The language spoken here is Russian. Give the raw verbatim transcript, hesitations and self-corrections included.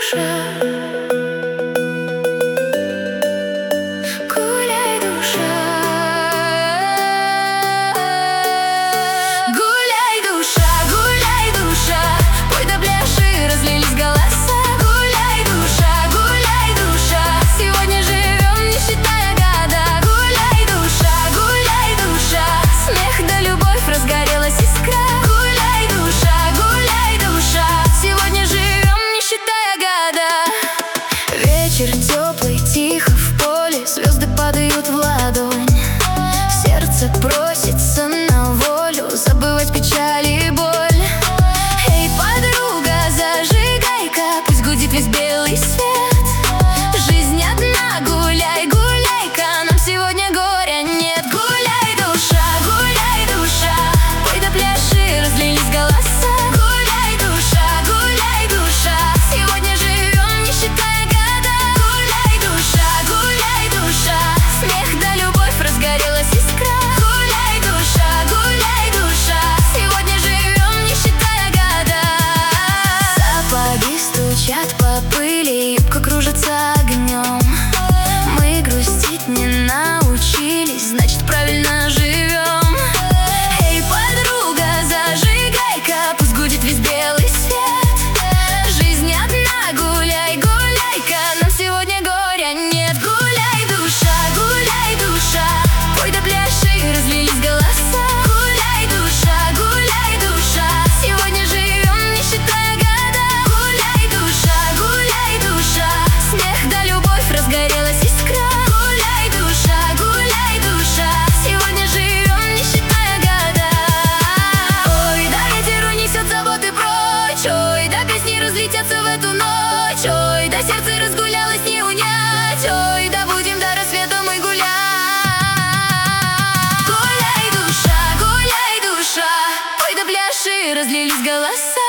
душа, гуляй, душа, гуляй, душа, гуляй, душа, пой да пляши, разлились голоса. Гуляй, душа, гуляй, душа, сегодня живем, не считая года. Гуляй, душа, гуляй, душа, смех да любовь, разгорелась искра. Гуляй, душа, гуляй, душа, сегодня живем, не считая года. Вечер теплый, тихо в поле, звезды падают в ладонь. Сердце просится на волю, забывать печаль и боль. Эй, подруга, зажигай-ка, пусть гудит весь белый свет. Жизнь одна, гуляй, гуляй-ка, нам сегодня горя нет. Гуляй, душа, гуляй, душа, пой да пляши, разлились голоса. Гуляй, душа, гуляй, душа, сегодня живем, не считая года. Гуляй, душа, гуляй, душа, смех да любовь, разгорелась искра. Гуляй, душа, гуляй, душа, сегодня живем, не считая года. Сапоги стучат по пыли, юбка кружится огнем. Мы грустить не научились, значит правильно живем. Эй, подруга, зажигай-ка, пусть гудит весь белый свет. Жизнь одна, гуляй, гуляй-ка, нам сегодня горя нет. Гуляй, душа, гуляй, душа, пой да пляши, разлились голоса. Гуляй, душа, гуляй, душа, сегодня живем, не считая года. Гуляй, душа, гуляй, душа, смех да любовь, разгорелась искра. Гуляй, душа, гуляй, душа, сегодня живем, не считая года. Ой, да ветер унесет заботы прочь, ой, да песни разлетятся в эту ночь, ой, да сердце разгулялось не унять, ой, да будем до рассвета мы гулять. Гуляй, душа, гуляй, душа, пой да пляши, разлились голоса.